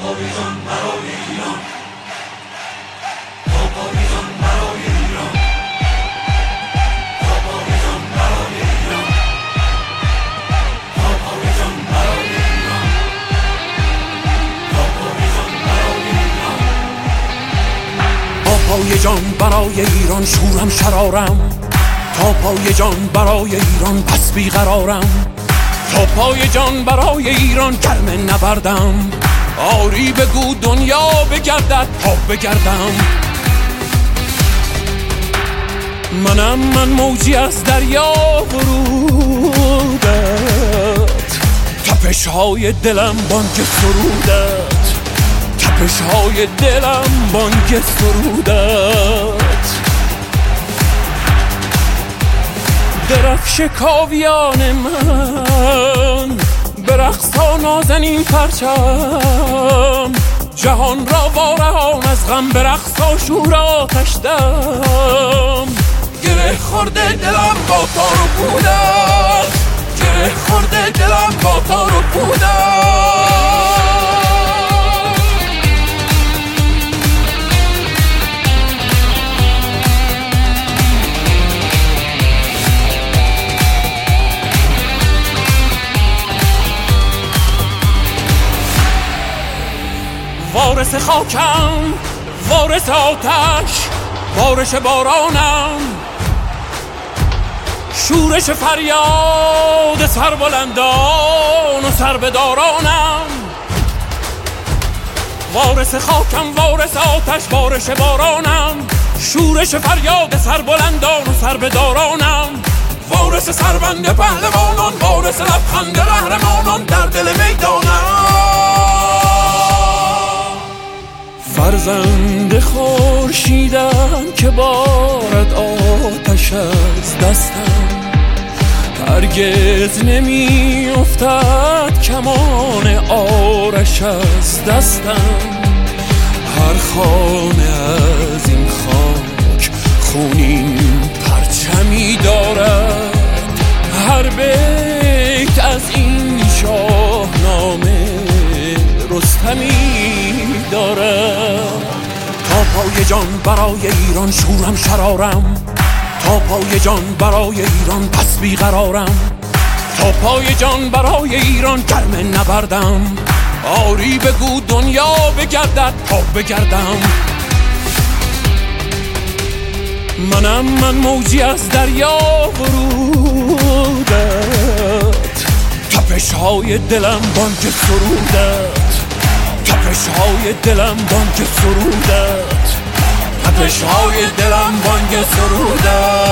آویزان برای ایران، آویزان برای ایران، آویزان برای ایران، آویزان برای ایران، آویزان برای ایران. تا پای جان برای ایران شورم شرارم، تا پای جان برای ایران پس بیقرارم، تا پای جان برای ایران گرم نبردم. آری بگو دنیا بگردد تا بگردم. من موجی از دریا ورودت، تپش های دلم بانگ سرودت، تپش های دلم بانگ سرودت. درفش کاویان من برقصا نازنین پرچم، جهان را وارهان از غم برقصا شور آتش دم. گره خورده دلم با تار و پودت، گره خورده دلم با تار و پودت. وارث خاکم، وارث آتش، وارث بارانم، شورش فریاد سربلندان و سربدارانم. وارث خاکم، وارث آتش، وارث بارانم، شورش فریاد سربلندان و سربدارانم. وارث سربند پهلوانان، وارث لبخند قهرمانان در دل میدانم. فرزند خورشیدم که بارد آتش از دستم، هرگز نمی افتد کمان آرش از دستم. هر خانه از این خاک خونین پرچمی دارد، هر بیت از این شاهنامه رستمی دارد. تا پای جان برای ایران شورم شرارم، تا پای جان برای ایران پس بیقرارم، تا پای جان برای ایران گرم نبردم. آری بگو دنیا بگردد تا بگردم. من موجی از دریا ورودت، تپش های دلم بانگ سرودت، تپش های دلم بانگ سرودت، تپش های دلم بانگ سرودت.